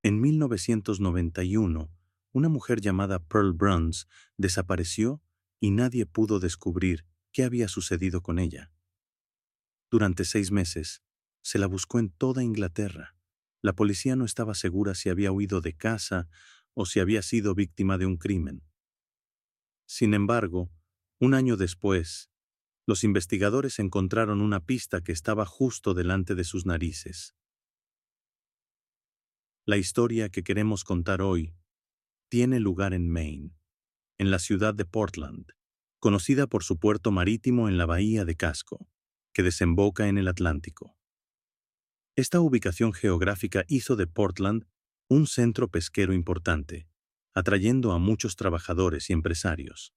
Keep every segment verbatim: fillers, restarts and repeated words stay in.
En mil novecientos noventa y uno, una mujer llamada Pearl Bruns desapareció y nadie pudo descubrir qué había sucedido con ella. Durante seis meses, se la buscó en toda Inglaterra. La policía no estaba segura si había huido de casa o si había sido víctima de un crimen. Sin embargo, un año después, los investigadores encontraron una pista que estaba justo delante de sus narices. La historia que queremos contar hoy tiene lugar en Maine, en la ciudad de Portland, conocida por su puerto marítimo en la bahía de Casco, que desemboca en el Atlántico. Esta ubicación geográfica hizo de Portland un centro pesquero importante, atrayendo a muchos trabajadores y empresarios.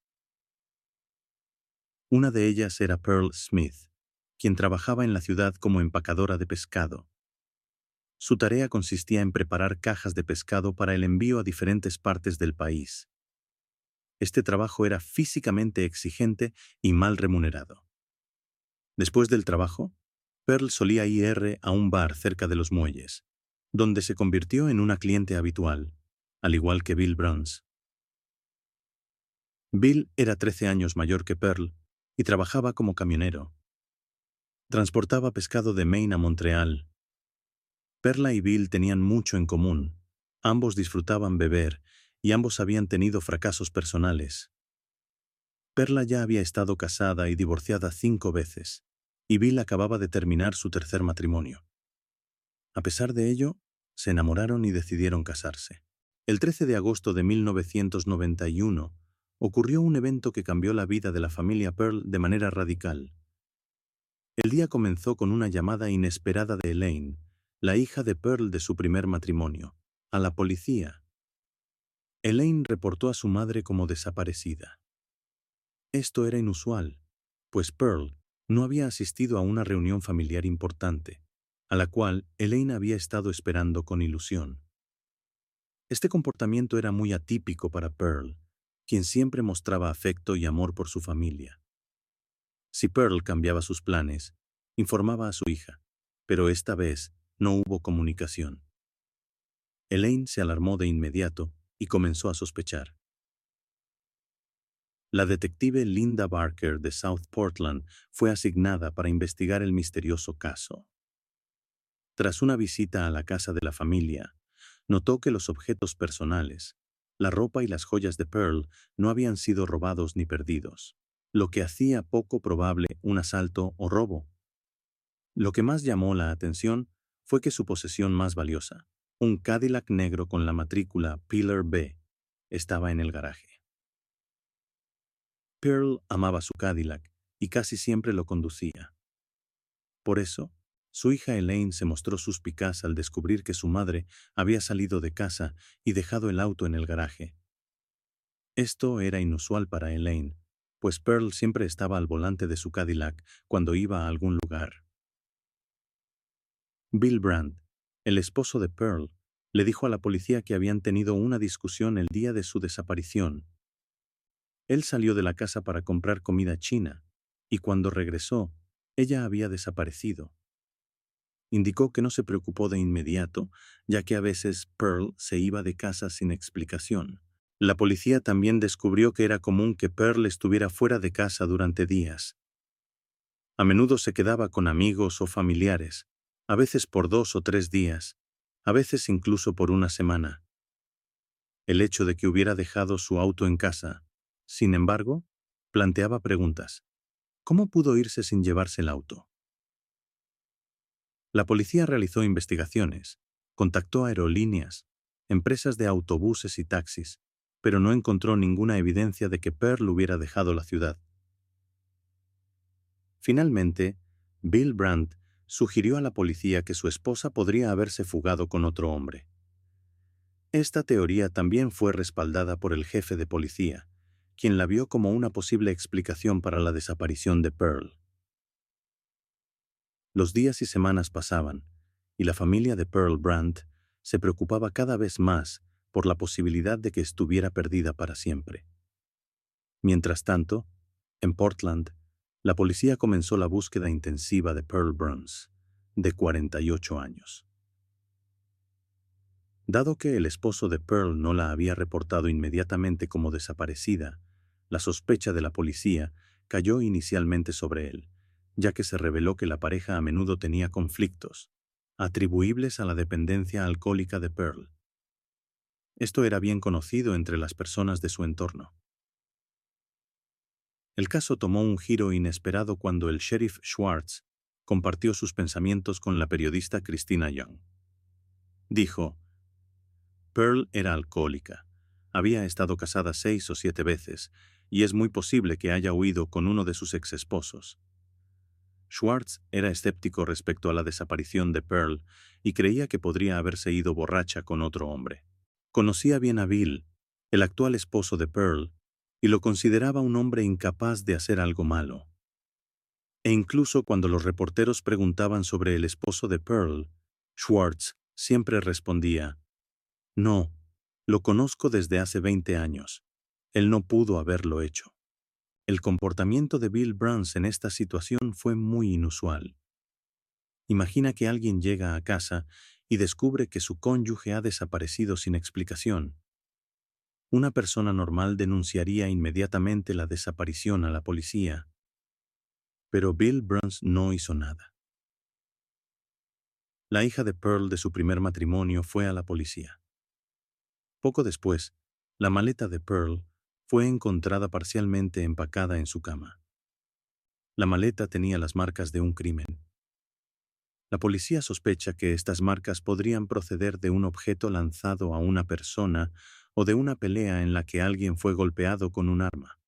Una de ellas era Pearl Smith, quien trabajaba en la ciudad como empacadora de pescado. Su tarea consistía en preparar cajas de pescado para el envío a diferentes partes del país. Este trabajo era físicamente exigente y mal remunerado. Después del trabajo, Pearl solía ir a un bar cerca de los muelles, donde se convirtió en una cliente habitual, al igual que Bill Bruns. Bill era trece años mayor que Pearl y trabajaba como camionero. Transportaba pescado de Maine a Montreal. Perla y Bill tenían mucho en común. Ambos disfrutaban beber y ambos habían tenido fracasos personales. Perla ya había estado casada y divorciada cinco veces, y Bill acababa de terminar su tercer matrimonio. A pesar de ello, se enamoraron y decidieron casarse. El trece de agosto de mil novecientos noventa y uno ocurrió un evento que cambió la vida de la familia Pearl de manera radical. El día comenzó con una llamada inesperada de Elaine, la hija de Pearl de su primer matrimonio, a la policía. Elaine reportó a su madre como desaparecida. Esto era inusual, pues Pearl no había asistido a una reunión familiar importante, a la cual Elaine había estado esperando con ilusión. Este comportamiento era muy atípico para Pearl, quien siempre mostraba afecto y amor por su familia. Si Pearl cambiaba sus planes, informaba a su hija, pero esta vez no hubo comunicación. Elaine se alarmó de inmediato y comenzó a sospechar. La detective Linda Barker de South Portland fue asignada para investigar el misterioso caso. Tras una visita a la casa de la familia, notó que los objetos personales, la ropa y las joyas de Pearl no habían sido robados ni perdidos, lo que hacía poco probable un asalto o robo. Lo que más llamó la atención fue que su posesión más valiosa, un Cadillac negro con la matrícula Pillar B, estaba en el garaje. Pearl amaba su Cadillac y casi siempre lo conducía. Por eso, su hija Elaine se mostró suspicaz al descubrir que su madre había salido de casa y dejado el auto en el garaje. Esto era inusual para Elaine, pues Pearl siempre estaba al volante de su Cadillac cuando iba a algún lugar. Bill Brandt, el esposo de Pearl, le dijo a la policía que habían tenido una discusión el día de su desaparición. Él salió de la casa para comprar comida china, y cuando regresó, ella había desaparecido. Indicó que no se preocupó de inmediato, ya que a veces Pearl se iba de casa sin explicación. La policía también descubrió que era común que Pearl estuviera fuera de casa durante días. A menudo se quedaba con amigos o familiares, a veces por dos o tres días, a veces incluso por una semana. El hecho de que hubiera dejado su auto en casa, sin embargo, planteaba preguntas. ¿Cómo pudo irse sin llevarse el auto? La policía realizó investigaciones, contactó a aerolíneas, empresas de autobuses y taxis, pero no encontró ninguna evidencia de que Pearl hubiera dejado la ciudad. Finalmente, Bill Brandt sugirió a la policía que su esposa podría haberse fugado con otro hombre. Esta teoría también fue respaldada por el jefe de policía, quien la vio como una posible explicación para la desaparición de Pearl. Los días y semanas pasaban, y la familia de Pearl Brandt se preocupaba cada vez más por la posibilidad de que estuviera perdida para siempre. Mientras tanto, en Portland, la policía comenzó la búsqueda intensiva de Pearl Bruns, de cuarenta y ocho años. Dado que el esposo de Pearl no la había reportado inmediatamente como desaparecida, la sospecha de la policía cayó inicialmente sobre él, ya que se reveló que la pareja a menudo tenía conflictos, atribuibles a la dependencia alcohólica de Pearl. Esto era bien conocido entre las personas de su entorno. El caso tomó un giro inesperado cuando el sheriff Schwartz compartió sus pensamientos con la periodista Christina Young. Dijo: Pearl era alcohólica, había estado casada seis o siete veces, y es muy posible que haya huido con uno de sus exesposos. Schwartz era escéptico respecto a la desaparición de Pearl y creía que podría haberse ido borracha con otro hombre. Conocía bien a Bill, el actual esposo de Pearl, y lo consideraba un hombre incapaz de hacer algo malo. E incluso cuando los reporteros preguntaban sobre el esposo de Pearl, Schwartz siempre respondía: «No, lo conozco desde hace veinte años. Él no pudo haberlo hecho». El comportamiento de Bill Bruns en esta situación fue muy inusual. Imagina que alguien llega a casa y descubre que su cónyuge ha desaparecido sin explicación. Una persona normal denunciaría inmediatamente la desaparición a la policía. Pero Bill Bruns no hizo nada. La hija de Pearl de su primer matrimonio fue a la policía. Poco después, la maleta de Pearl fue encontrada parcialmente empacada en su cama. La maleta tenía las marcas de un crimen. La policía sospecha que estas marcas podrían proceder de un objeto lanzado a una persona o de una pelea en la que alguien fue golpeado con un arma.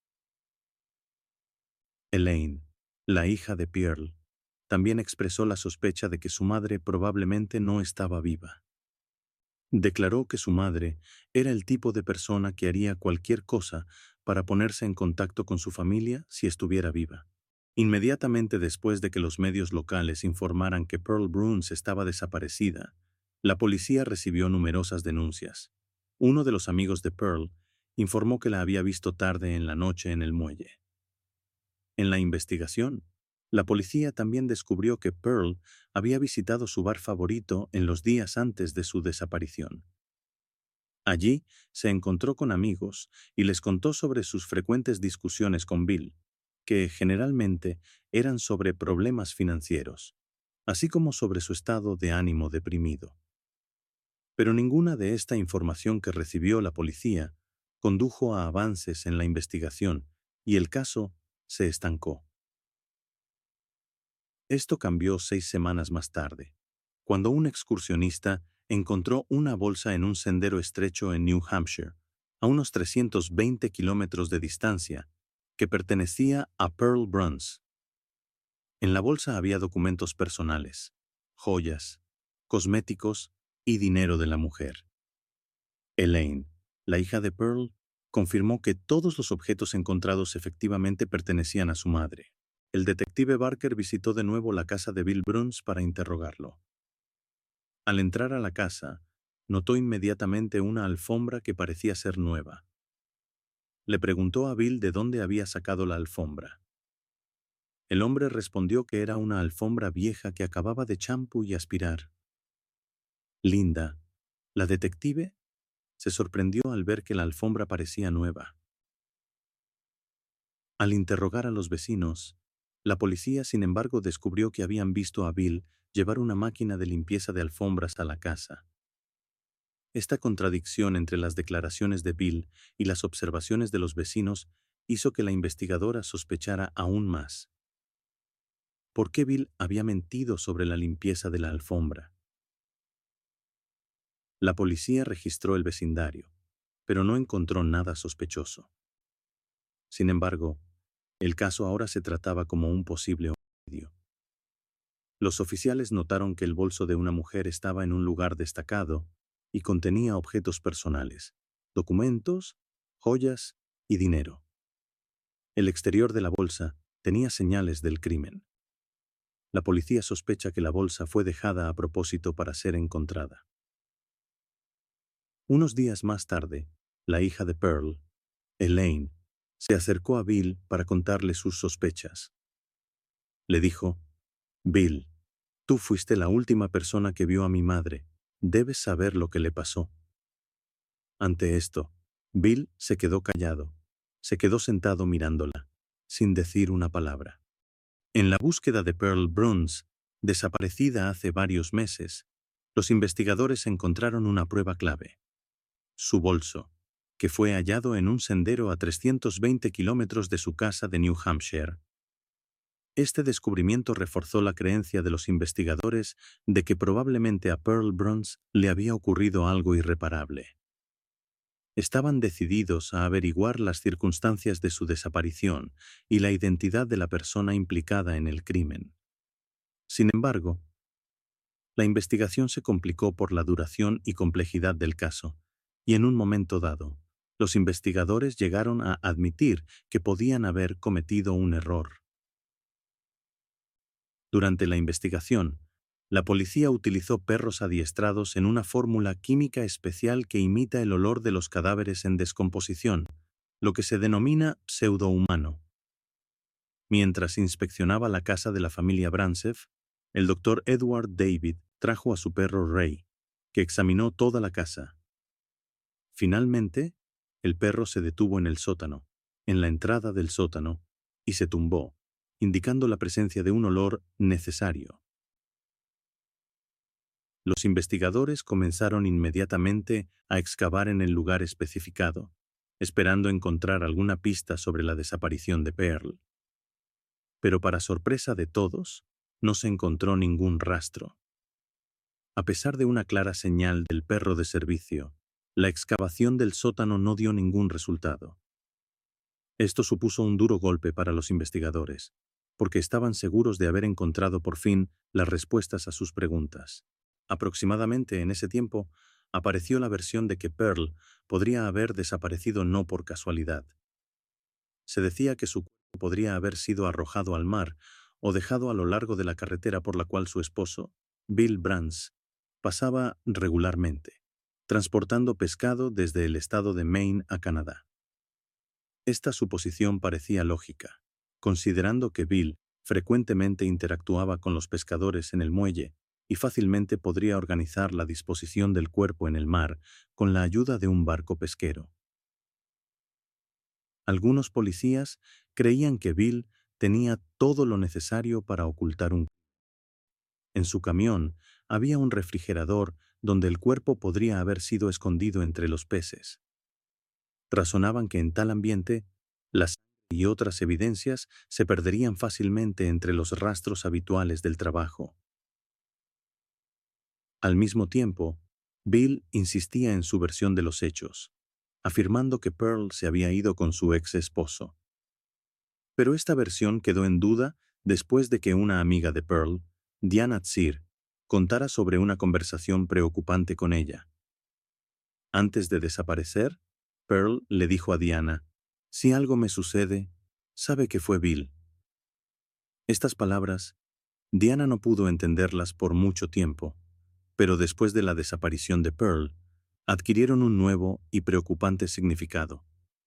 Elaine, la hija de Pearl, también expresó la sospecha de que su madre probablemente no estaba viva. Declaró que su madre era el tipo de persona que haría cualquier cosa para ponerse en contacto con su familia si estuviera viva. Inmediatamente después de que los medios locales informaran que Pearl Bruns estaba desaparecida, la policía recibió numerosas denuncias. Uno de los amigos de Pearl informó que la había visto tarde en la noche en el muelle. En la investigación, la policía también descubrió que Pearl había visitado su bar favorito en los días antes de su desaparición. Allí se encontró con amigos y les contó sobre sus frecuentes discusiones con Bill, que generalmente eran sobre problemas financieros, así como sobre su estado de ánimo deprimido. Pero ninguna de esta información que recibió la policía condujo a avances en la investigación y el caso se estancó. Esto cambió seis semanas más tarde, cuando un excursionista encontró una bolsa en un sendero estrecho en New Hampshire, a unos trescientos veinte kilómetros de distancia, que pertenecía a Pearl Bruns. En la bolsa había documentos personales, joyas, cosméticos y dinero de la mujer. Elaine, la hija de Pearl, confirmó que todos los objetos encontrados efectivamente pertenecían a su madre. El detective Barker visitó de nuevo la casa de Bill Bruns para interrogarlo. Al entrar a la casa, notó inmediatamente una alfombra que parecía ser nueva. Le preguntó a Bill de dónde había sacado la alfombra. El hombre respondió que era una alfombra vieja que acababa de champú y aspirar. Linda, la detective, se sorprendió al ver que la alfombra parecía nueva. Al interrogar a los vecinos, la policía, sin embargo, descubrió que habían visto a Bill llevar una máquina de limpieza de alfombras a la casa. Esta contradicción entre las declaraciones de Bill y las observaciones de los vecinos hizo que la investigadora sospechara aún más. ¿Por qué Bill había mentido sobre la limpieza de la alfombra? La policía registró el vecindario, pero no encontró nada sospechoso. Sin embargo, el caso ahora se trataba como un posible homicidio. Los oficiales notaron que el bolso de una mujer estaba en un lugar destacado y contenía objetos personales, documentos, joyas y dinero. El exterior de la bolsa tenía señales del crimen. La policía sospecha que la bolsa fue dejada a propósito para ser encontrada. Unos días más tarde, la hija de Pearl, Elaine, se acercó a Bill para contarle sus sospechas. Le dijo: «Bill, tú fuiste la última persona que vio a mi madre. Debes saber lo que le pasó». Ante esto, Bill se quedó callado. Se quedó sentado mirándola, sin decir una palabra. En la búsqueda de Pearl Bruns, desaparecida hace varios meses, los investigadores encontraron una prueba clave: su bolso, que fue hallado en un sendero a trescientos veinte kilómetros de su casa de New Hampshire. Este descubrimiento reforzó la creencia de los investigadores de que probablemente a Pearl Bruns le había ocurrido algo irreparable. Estaban decididos a averiguar las circunstancias de su desaparición y la identidad de la persona implicada en el crimen. Sin embargo, la investigación se complicó por la duración y complejidad del caso, y en un momento dado, los investigadores llegaron a admitir que podían haber cometido un error. Durante la investigación, la policía utilizó perros adiestrados en una fórmula química especial que imita el olor de los cadáveres en descomposición, lo que se denomina pseudohumano. Mientras inspeccionaba la casa de la familia Brantsev, el doctor Edward David trajo a su perro Ray, que examinó toda la casa. Finalmente, el perro se detuvo en el sótano, en la entrada del sótano, y se tumbó, indicando la presencia de un olor necesario. Los investigadores comenzaron inmediatamente a excavar en el lugar especificado, esperando encontrar alguna pista sobre la desaparición de Pearl. Pero para sorpresa de todos, no se encontró ningún rastro. A pesar de una clara señal del perro de servicio, la excavación del sótano no dio ningún resultado. Esto supuso un duro golpe para los investigadores, porque estaban seguros de haber encontrado por fin las respuestas a sus preguntas. Aproximadamente en ese tiempo, apareció la versión de que Pearl podría haber desaparecido no por casualidad. Se decía que su cuerpo podría haber sido arrojado al mar o dejado a lo largo de la carretera por la cual su esposo, Bill Bruns, pasaba regularmente, transportando pescado desde el estado de Maine a Canadá. Esta suposición parecía lógica, considerando que Bill frecuentemente interactuaba con los pescadores en el muelle y fácilmente podría organizar la disposición del cuerpo en el mar con la ayuda de un barco pesquero. Algunos policías creían que Bill tenía todo lo necesario para ocultar un crimen. En su camión había un refrigerador donde el cuerpo podría haber sido escondido entre los peces. Razonaban que en tal ambiente, la sangre y otras evidencias se perderían fácilmente entre los rastros habituales del trabajo. Al mismo tiempo, Bill insistía en su versión de los hechos, afirmando que Pearl se había ido con su ex esposo. Pero esta versión quedó en duda después de que una amiga de Pearl, Diana Tsir, contara sobre una conversación preocupante con ella. Antes de desaparecer, Pearl le dijo a Diana: «Si algo me sucede, sabe que fue Bill». Estas palabras, Diana no pudo entenderlas por mucho tiempo, pero después de la desaparición de Pearl, adquirieron un nuevo y preocupante significado.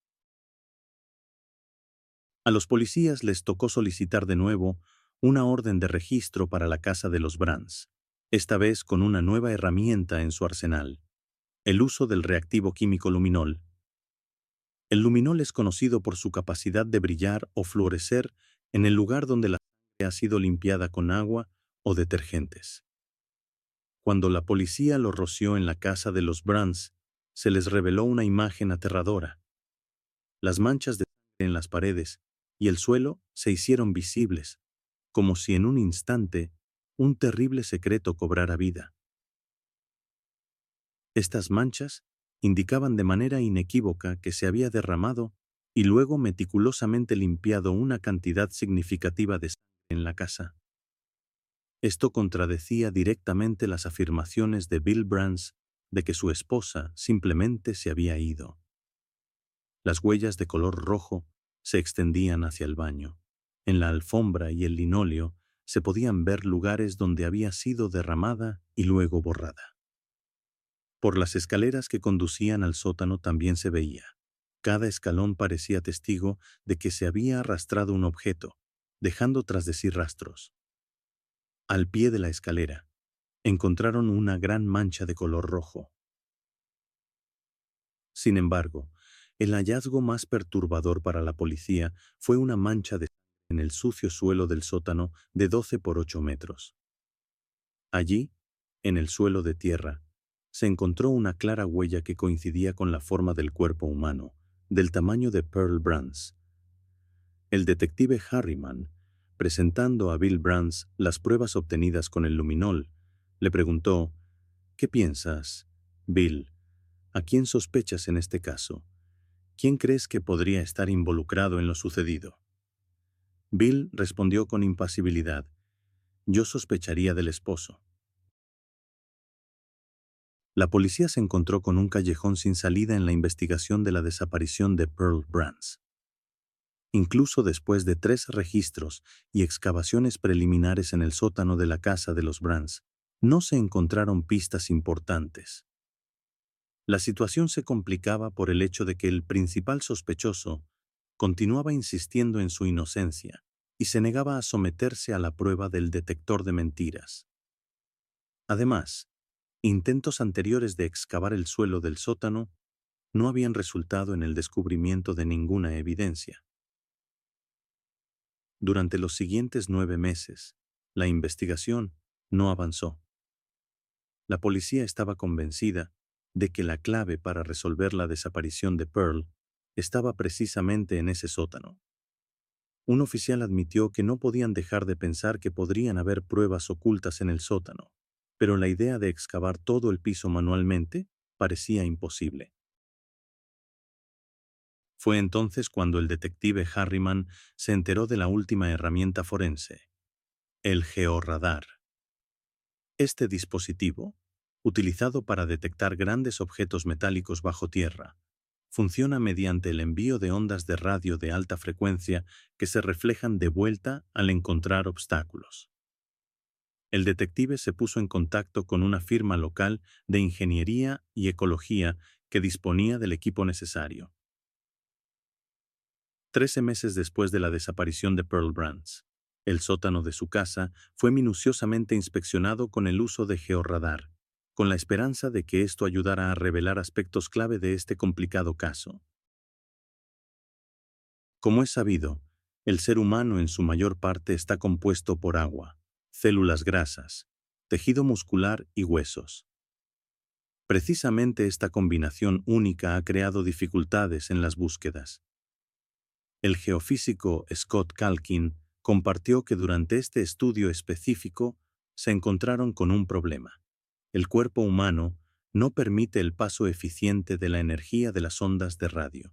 A los policías les tocó solicitar de nuevo una orden de registro para la casa de los Bruns, esta vez con una nueva herramienta en su arsenal: el uso del reactivo químico luminol. El luminol es conocido por su capacidad de brillar o fluorescer en el lugar donde la sangre ha sido limpiada con agua o detergentes. Cuando la policía lo roció en la casa de los Bruns, se les reveló una imagen aterradora. Las manchas de sangre en las paredes y el suelo se hicieron visibles, como si en un instante un terrible secreto cobrara vida. Estas manchas indicaban de manera inequívoca que se había derramado y luego meticulosamente limpiado una cantidad significativa de sangre en la casa. Esto contradecía directamente las afirmaciones de Bill Bruns de que su esposa simplemente se había ido. Las huellas de color rojo se extendían hacia el baño. En la alfombra y el linóleo se podían ver lugares donde había sido derramada y luego borrada. Por las escaleras que conducían al sótano también se veía. Cada escalón parecía testigo de que se había arrastrado un objeto, dejando tras de sí rastros. Al pie de la escalera, encontraron una gran mancha de color rojo. Sin embargo, el hallazgo más perturbador para la policía fue una mancha de sangre en el sucio suelo del sótano de doce por ocho metros. Allí, en el suelo de tierra, se encontró una clara huella que coincidía con la forma del cuerpo humano, del tamaño de Pearl Brans. El detective Harriman, presentando a Bill Brans las pruebas obtenidas con el luminol, le preguntó: «¿Qué piensas, Bill? ¿A quién sospechas en este caso? ¿Quién crees que podría estar involucrado en lo sucedido?» Bill respondió con impasibilidad: «Yo sospecharía del esposo». La policía se encontró con un callejón sin salida en la investigación de la desaparición de Pearl Brans. Incluso después de tres registros y excavaciones preliminares en el sótano de la casa de los Brans, no se encontraron pistas importantes. La situación se complicaba por el hecho de que el principal sospechoso continuaba insistiendo en su inocencia y se negaba a someterse a la prueba del detector de mentiras. Además, intentos anteriores de excavar el suelo del sótano no habían resultado en el descubrimiento de ninguna evidencia. Durante los siguientes nueve meses, la investigación no avanzó. La policía estaba convencida de que la clave para resolver la desaparición de Pearl estaba precisamente en ese sótano. Un oficial admitió que no podían dejar de pensar que podrían haber pruebas ocultas en el sótano, pero la idea de excavar todo el piso manualmente parecía imposible. Fue entonces cuando el detective Harriman se enteró de la última herramienta forense, el georradar. Este dispositivo, utilizado para detectar grandes objetos metálicos bajo tierra, funciona mediante el envío de ondas de radio de alta frecuencia que se reflejan de vuelta al encontrar obstáculos. El detective se puso en contacto con una firma local de ingeniería y ecología que disponía del equipo necesario. Trece meses después de la desaparición de Pearl Brans, el sótano de su casa fue minuciosamente inspeccionado con el uso de georradar, con la esperanza de que esto ayudara a revelar aspectos clave de este complicado caso. Como es sabido, el ser humano en su mayor parte está compuesto por agua, células grasas, tejido muscular y huesos. Precisamente esta combinación única ha creado dificultades en las búsquedas. El geofísico Scott Calkin compartió que durante este estudio específico se encontraron con un problema. El cuerpo humano no permite el paso eficiente de la energía de las ondas de radio.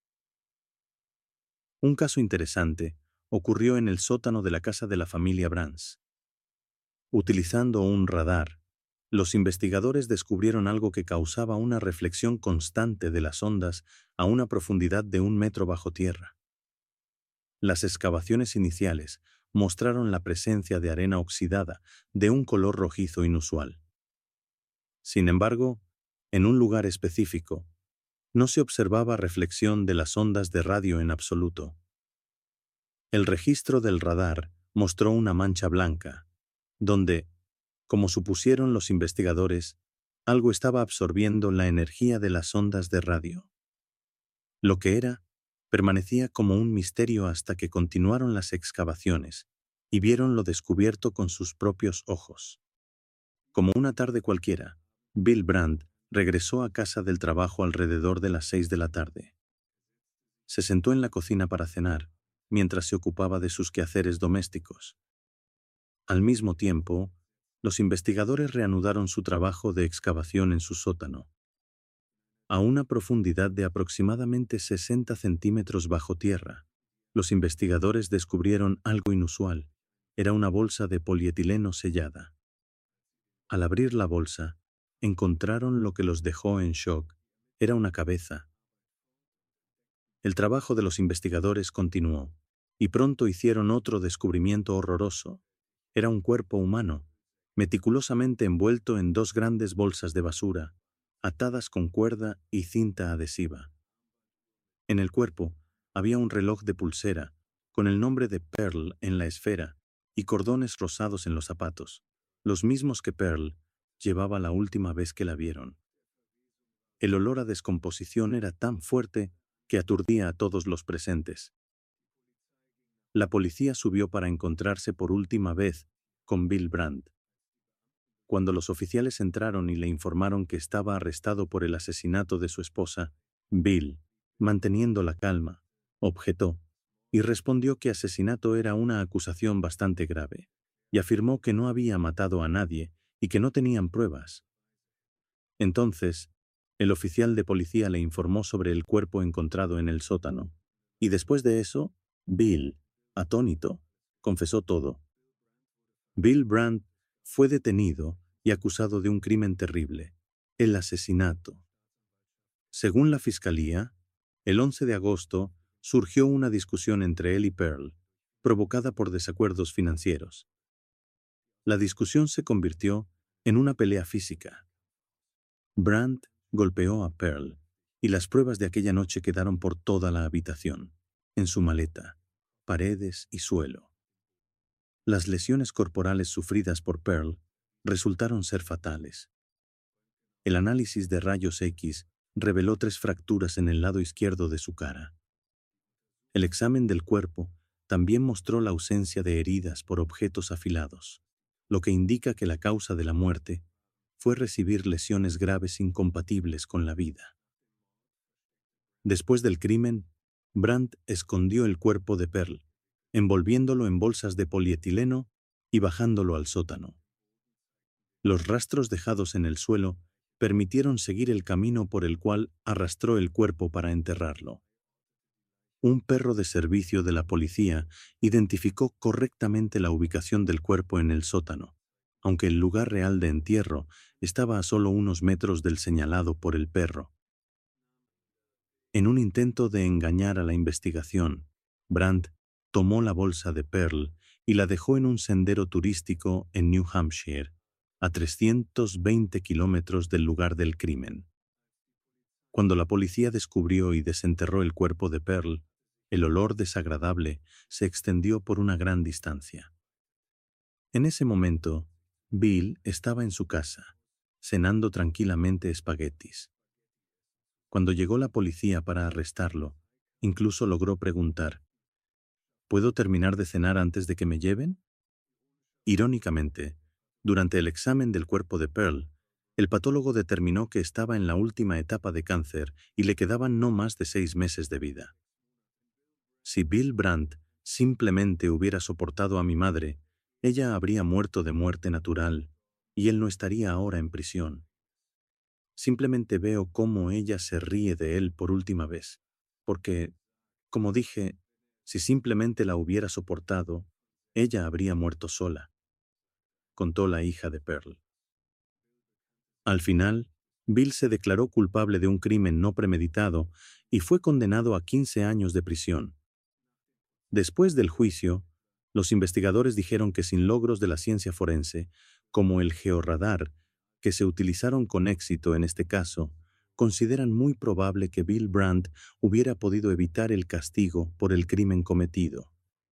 Un caso interesante ocurrió en el sótano de la casa de la familia Brans. Utilizando un radar, los investigadores descubrieron algo que causaba una reflexión constante de las ondas a una profundidad de un metro bajo tierra. Las excavaciones iniciales mostraron la presencia de arena oxidada de un color rojizo inusual. Sin embargo, en un lugar específico, no se observaba reflexión de las ondas de radio en absoluto. El registro del radar mostró una mancha blanca, donde, como supusieron los investigadores, algo estaba absorbiendo la energía de las ondas de radio. Lo que era, permanecía como un misterio hasta que continuaron las excavaciones y vieron lo descubierto con sus propios ojos. Como una tarde cualquiera, Bill Brandt regresó a casa del trabajo alrededor de las seis de la tarde. Se sentó en la cocina para cenar, mientras se ocupaba de sus quehaceres domésticos. Al mismo tiempo, los investigadores reanudaron su trabajo de excavación en su sótano. A una profundidad de aproximadamente sesenta centímetros bajo tierra, los investigadores descubrieron algo inusual. Era una bolsa de polietileno sellada. Al abrir la bolsa, encontraron lo que los dejó en shock. Era una cabeza. El trabajo de los investigadores continuó, y pronto hicieron otro descubrimiento horroroso. Era un cuerpo humano, meticulosamente envuelto en dos grandes bolsas de basura, atadas con cuerda y cinta adhesiva. En el cuerpo había un reloj de pulsera, con el nombre de Pearl en la esfera y cordones rosados en los zapatos, los mismos que Pearl llevaba la última vez que la vieron. El olor a descomposición era tan fuerte que aturdía a todos los presentes. La policía subió para encontrarse por última vez con Bill Brandt. Cuando los oficiales entraron y le informaron que estaba arrestado por el asesinato de su esposa, Bill, manteniendo la calma, objetó y respondió que asesinato era una acusación bastante grave, y afirmó que no había matado a nadie y que no tenían pruebas. Entonces, el oficial de policía le informó sobre el cuerpo encontrado en el sótano, y después de eso, Bill, atónito, confesó todo. Bill Brandt fue detenido y acusado de un crimen terrible, el asesinato. Según la fiscalía, el once de agosto surgió una discusión entre él y Pearl, provocada por desacuerdos financieros. La discusión se convirtió en una pelea física. Brandt golpeó a Pearl, y las pruebas de aquella noche quedaron por toda la habitación, en su maleta, paredes y suelo. Las lesiones corporales sufridas por Pearl resultaron ser fatales. El análisis de rayos X reveló tres fracturas en el lado izquierdo de su cara. El examen del cuerpo también mostró la ausencia de heridas por objetos afilados, lo que indica que la causa de la muerte fue recibir lesiones graves incompatibles con la vida. Después del crimen, Brandt escondió el cuerpo de Pearl, envolviéndolo en bolsas de polietileno y bajándolo al sótano. Los rastros dejados en el suelo permitieron seguir el camino por el cual arrastró el cuerpo para enterrarlo. Un perro de servicio de la policía identificó correctamente la ubicación del cuerpo en el sótano, aunque el lugar real de entierro estaba a solo unos metros del señalado por el perro. En un intento de engañar a la investigación, Brandt tomó la bolsa de Pearl y la dejó en un sendero turístico en New Hampshire, a trescientos veinte kilómetros del lugar del crimen. Cuando la policía descubrió y desenterró el cuerpo de Pearl, el olor desagradable se extendió por una gran distancia. En ese momento, Bill estaba en su casa, cenando tranquilamente espaguetis. Cuando llegó la policía para arrestarlo, incluso logró preguntar: ¿puedo terminar de cenar antes de que me lleven? Irónicamente, durante el examen del cuerpo de Pearl, el patólogo determinó que estaba en la última etapa de cáncer y le quedaban no más de seis meses de vida. Si Bill Brandt simplemente hubiera soportado a mi madre, ella habría muerto de muerte natural y él no estaría ahora en prisión. Simplemente veo cómo ella se ríe de él por última vez, porque, como dije, si simplemente la hubiera soportado, ella habría muerto sola, contó la hija de Pearl. Al final, Bill se declaró culpable de un crimen no premeditado y fue condenado a quince años de prisión. Después del juicio, los investigadores dijeron que sin logros de la ciencia forense, como el georradar, que se utilizaron con éxito en este caso, consideran muy probable que Bill Brandt hubiera podido evitar el castigo por el crimen cometido.